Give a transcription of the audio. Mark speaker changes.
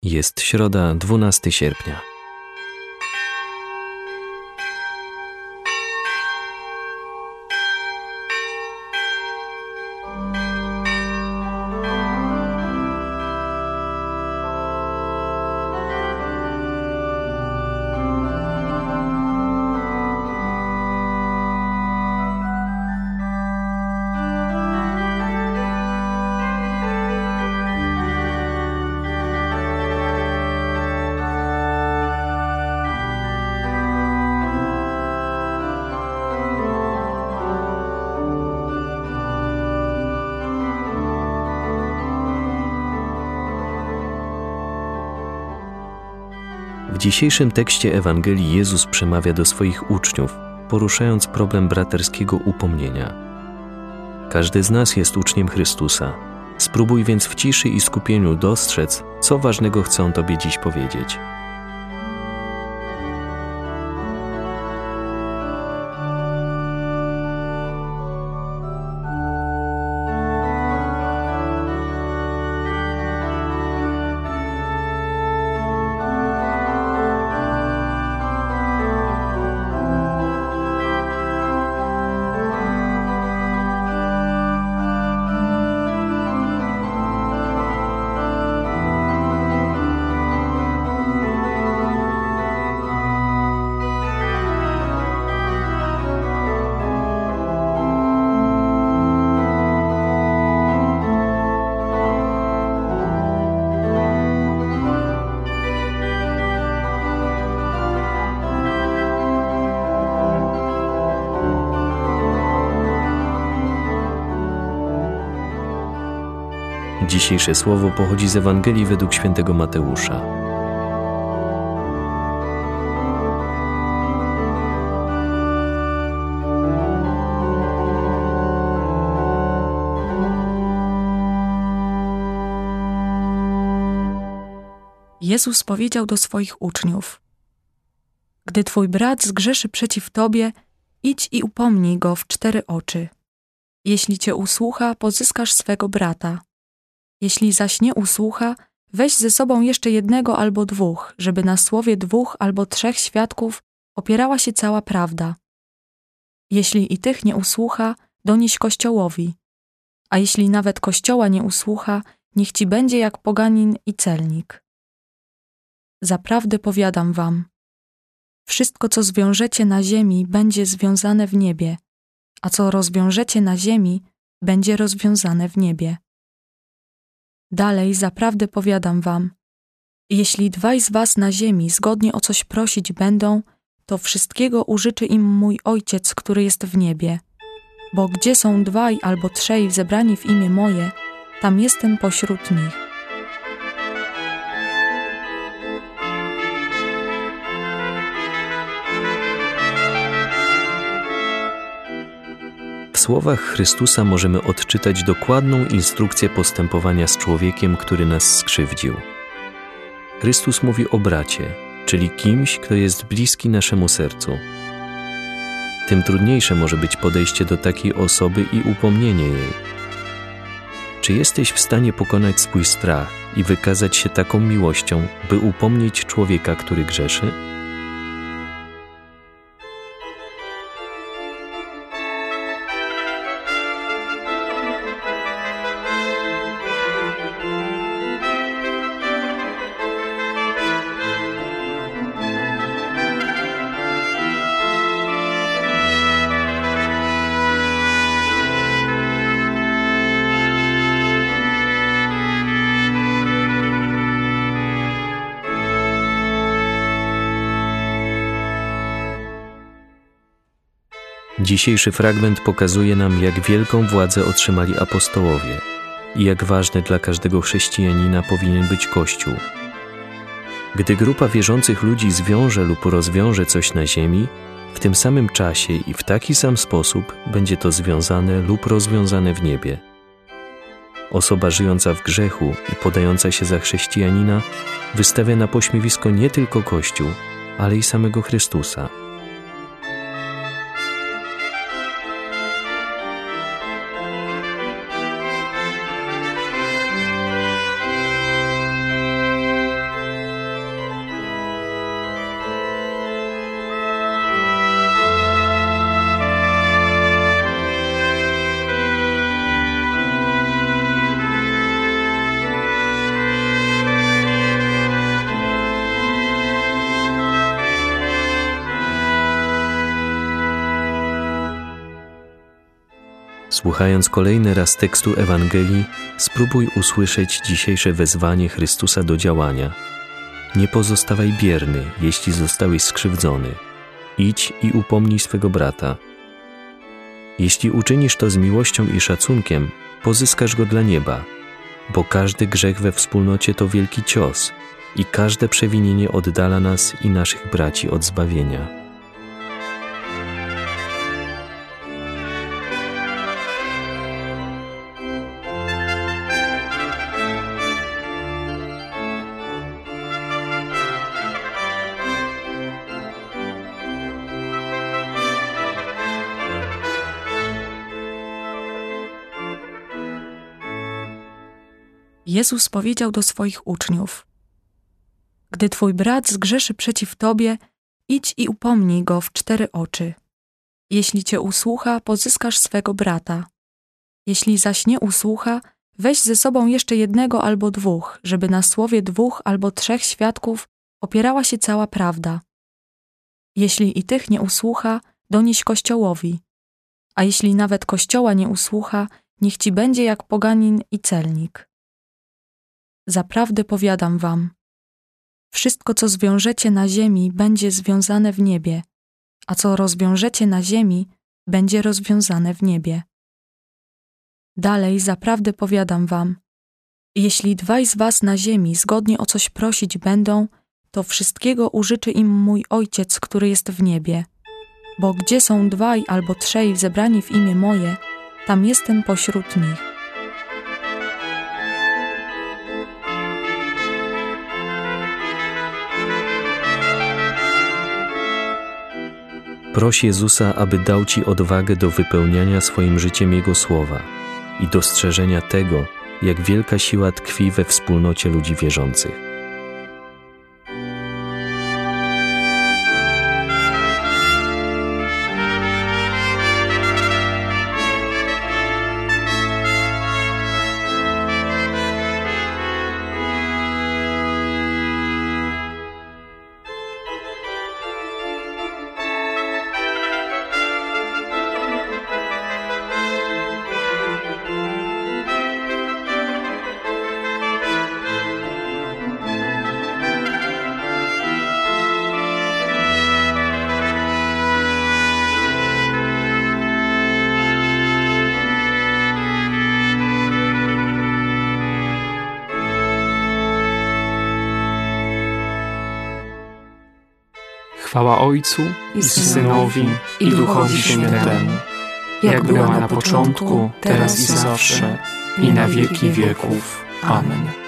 Speaker 1: Jest środa, 12 sierpnia. W dzisiejszym tekście Ewangelii Jezus przemawia do swoich uczniów, poruszając problem braterskiego upomnienia. Każdy z nas jest uczniem Chrystusa. Spróbuj więc w ciszy i skupieniu dostrzec, co ważnego chce On Tobie dziś powiedzieć. Dzisiejsze słowo pochodzi z Ewangelii według świętego Mateusza.
Speaker 2: Jezus powiedział do swoich uczniów: Gdy twój brat zgrzeszy przeciw tobie, idź i upomnij go w 4 oczy. Jeśli cię usłucha, pozyskasz swego brata. Jeśli zaś nie usłucha, weź ze sobą jeszcze 1 albo 2, żeby na słowie 2 albo 3 świadków opierała się cała prawda. Jeśli i tych nie usłucha, donieś Kościołowi. A jeśli nawet Kościoła nie usłucha, niech ci będzie jak poganin i celnik. Zaprawdę powiadam wam, wszystko, co zwiążecie na ziemi, będzie związane w niebie, a co rozwiążecie na ziemi, będzie rozwiązane w niebie. Dalej, zaprawdę powiadam wam, jeśli 2 z was na ziemi zgodnie o coś prosić będą, to wszystkiego użyczy im mój Ojciec, który jest w niebie. Bo gdzie są 2 albo 3 zebrani w imię moje, tam jestem pośród nich.
Speaker 1: W słowach Chrystusa możemy odczytać dokładną instrukcję postępowania z człowiekiem, który nas skrzywdził. Chrystus mówi o bracie, czyli kimś, kto jest bliski naszemu sercu. Tym trudniejsze może być podejście do takiej osoby i upomnienie jej. Czy jesteś w stanie pokonać swój strach i wykazać się taką miłością, by upomnieć człowieka, który grzeszy? Dzisiejszy fragment pokazuje nam, jak wielką władzę otrzymali apostołowie i jak ważny dla każdego chrześcijanina powinien być Kościół. Gdy grupa wierzących ludzi zwiąże lub rozwiąże coś na ziemi, w tym samym czasie i w taki sam sposób będzie to związane lub rozwiązane w niebie. Osoba żyjąca w grzechu i podająca się za chrześcijanina wystawia na pośmiewisko nie tylko Kościół, ale i samego Chrystusa. Słuchając kolejny raz tekstu Ewangelii, spróbuj usłyszeć dzisiejsze wezwanie Chrystusa do działania. Nie pozostawaj bierny, jeśli zostałeś skrzywdzony. Idź i upomnij swego brata. Jeśli uczynisz to z miłością i szacunkiem, pozyskasz go dla nieba, bo każdy grzech we wspólnocie to wielki cios i każde przewinienie oddala nas i naszych braci od zbawienia.
Speaker 2: Jezus powiedział do swoich uczniów: Gdy twój brat zgrzeszy przeciw tobie, idź i upomnij go w 4 oczy. Jeśli cię usłucha, pozyskasz swego brata. Jeśli zaś nie usłucha, weź ze sobą jeszcze 1 albo 2, żeby na słowie 2 albo 3 świadków opierała się cała prawda. Jeśli i tych nie usłucha, donieś Kościołowi. A jeśli nawet Kościoła nie usłucha, niech ci będzie jak poganin i celnik. Zaprawdę powiadam wam, wszystko, co zwiążecie na ziemi, będzie związane w niebie, a co rozwiążecie na ziemi, będzie rozwiązane w niebie. Dalej, zaprawdę powiadam wam, jeśli 2 z was na ziemi zgodnie o coś prosić będą, to wszystkiego użyczy im mój Ojciec, który jest w niebie. Bo gdzie są 2 albo 3 zebrani w imię moje, tam jestem pośród nich.
Speaker 1: Proś Jezusa, aby dał ci odwagę do wypełniania swoim życiem Jego słowa i dostrzeżenia tego, jak wielka siła tkwi we wspólnocie ludzi wierzących.
Speaker 3: Chwała Ojcu i Synowi i Duchowi Świętemu, jak była na początku, teraz i zawsze, i na wieki wieków. Amen.